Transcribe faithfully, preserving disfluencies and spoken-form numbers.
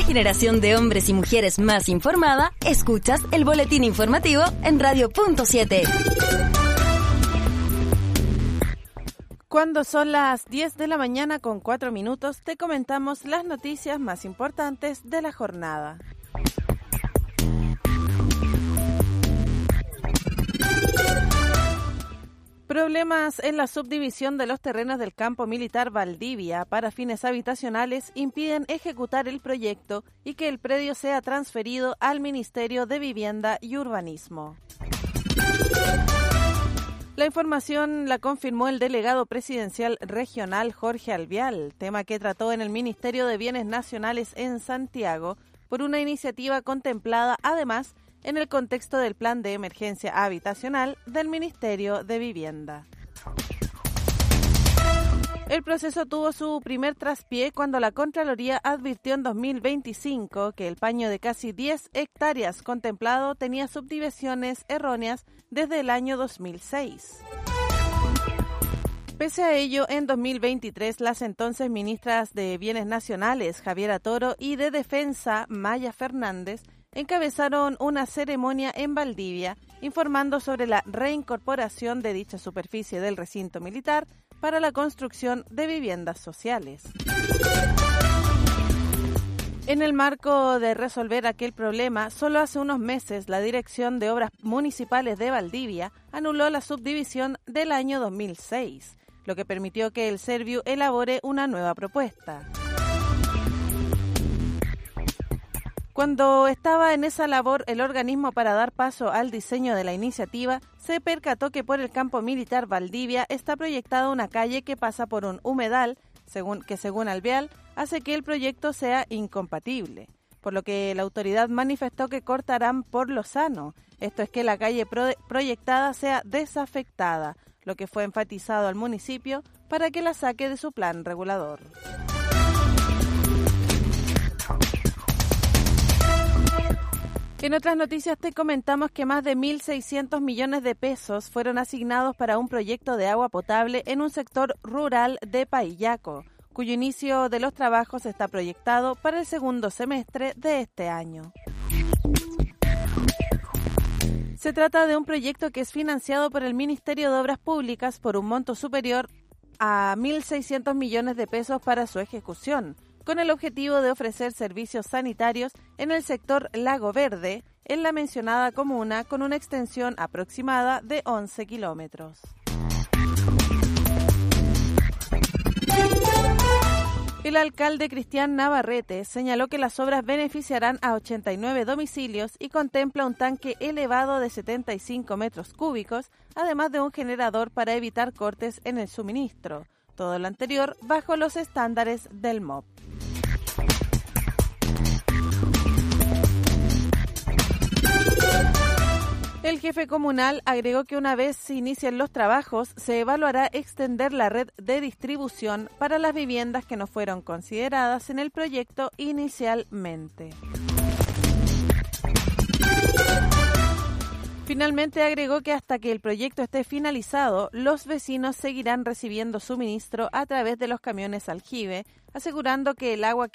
generación de hombres y mujeres más informada, escuchas el boletín informativo en Radio Punto siete. Cuando son las diez de la mañana con cuatro minutos, te comentamos las noticias más importantes de la jornada. Problemas en la subdivisión de los terrenos del campo militar Valdivia para fines habitacionales impiden ejecutar el proyecto y que el predio sea transferido al Ministerio de Vivienda y Urbanismo. La información la confirmó el delegado presidencial regional Jorge Alvial, tema que trató en el Ministerio de Bienes Nacionales en Santiago por una iniciativa contemplada además en el contexto del Plan de Emergencia Habitacional del Ministerio de Vivienda. El proceso tuvo su primer traspié cuando la Contraloría advirtió en dos mil veinticinco que el paño de casi diez hectáreas contemplado tenía subdivisiones erróneas desde el año dos mil seis. Pese a ello, en dos mil veintitrés, las entonces ministras de Bienes Nacionales, Javiera Toro, y de Defensa, Maya Fernández, encabezaron una ceremonia en Valdivia informando sobre la reincorporación de dicha superficie del recinto militar para la construcción de viviendas sociales. En el marco de resolver aquel problema, solo hace unos meses la Dirección de Obras Municipales de Valdivia anuló la subdivisión del año dos mil seis, lo que permitió que el Serviu elabore una nueva propuesta. Cuando estaba en esa labor el organismo para dar paso al diseño de la iniciativa, se percató que por el campo militar Valdivia está proyectada una calle que pasa por un humedal, según, que según Alveal, hace que el proyecto sea incompatible, por lo que la autoridad manifestó que cortarán por lo sano, esto es que la calle pro- proyectada sea desafectada, lo que fue enfatizado al municipio para que la saque de su plan regulador. En otras noticias te comentamos que más de mil seiscientos millones de pesos fueron asignados para un proyecto de agua potable en un sector rural de Paillaco, cuyo inicio de los trabajos está proyectado para el segundo semestre de este año. Se trata de un proyecto que es financiado por el Ministerio de Obras Públicas por un monto superior a mil seiscientos millones de pesos para su ejecución, con el objetivo de ofrecer servicios sanitarios en el sector Lago Verde, en la mencionada comuna, con una extensión aproximada de once kilómetros. El alcalde Cristian Navarrete señaló que las obras beneficiarán a ochenta y nueve domicilios y contempla un tanque elevado de setenta y cinco metros cúbicos, además de un generador para evitar cortes en el suministro. Todo lo anterior bajo los estándares del M O P. El jefe comunal agregó que una vez se inicien los trabajos, se evaluará extender la red de distribución para las viviendas que no fueron consideradas en el proyecto inicialmente. Finalmente agregó que hasta que el proyecto esté finalizado, los vecinos seguirán recibiendo suministro a través de los camiones aljibe, asegurando que el agua que